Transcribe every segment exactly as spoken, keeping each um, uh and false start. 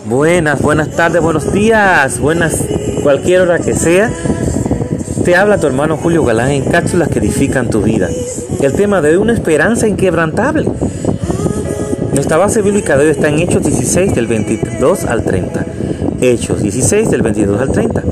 Buenas, buenas tardes, buenos días, buenas, cualquier hora que sea. Te habla tu hermano Julio Galán en cápsulas que edifican tu vida. El tema de hoy, una esperanza inquebrantable. Nuestra base bíblica de hoy está en Hechos dieciséis del veintidós al treinta. Hechos dieciséis del veintidós al treinta.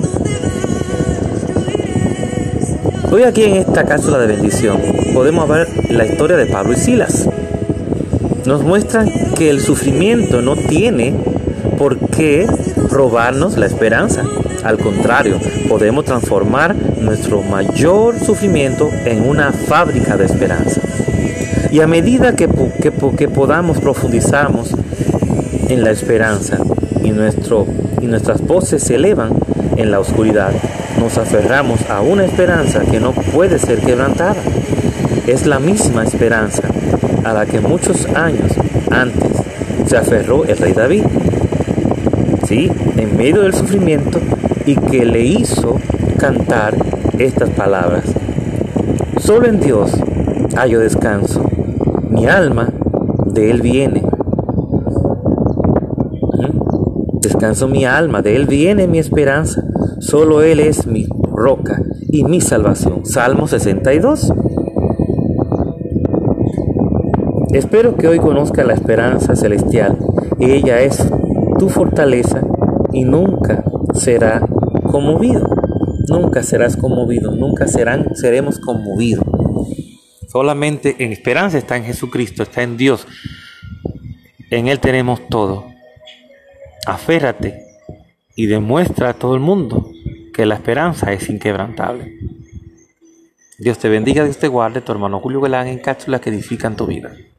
Hoy aquí en esta cápsula de bendición podemos ver la historia de Pablo y Silas. Nos muestran que el sufrimiento no tiene por qué robarnos la esperanza. Al contrario, podemos transformar nuestro mayor sufrimiento en una fábrica de esperanza. Y a medida que, que, que podamos profundizarnos en la esperanza y, nuestro, y nuestras voces se elevan en la oscuridad, nos aferramos a una esperanza que no puede ser quebrantada. Es la misma esperanza a la que muchos años antes se aferró el rey David, ¿sí?, en medio del sufrimiento, y que le hizo cantar estas palabras: solo en Dios hallo descanso, mi alma de Él viene. ¿Mm? Descanso mi alma, de Él viene mi esperanza, solo Él es mi roca y mi salvación. Salmo sesenta y dos. Espero que hoy conozca la esperanza celestial. Ella es tu fortaleza y nunca será conmovido. Nunca serás conmovido. Nunca serán, seremos conmovidos. Solamente en esperanza está en Jesucristo, está en Dios. En Él tenemos todo. Aférrate y demuestra a todo el mundo que la esperanza es inquebrantable. Dios te bendiga, Dios te guarde. Tu hermano Julio Galán en cápsulas que edifican tu vida.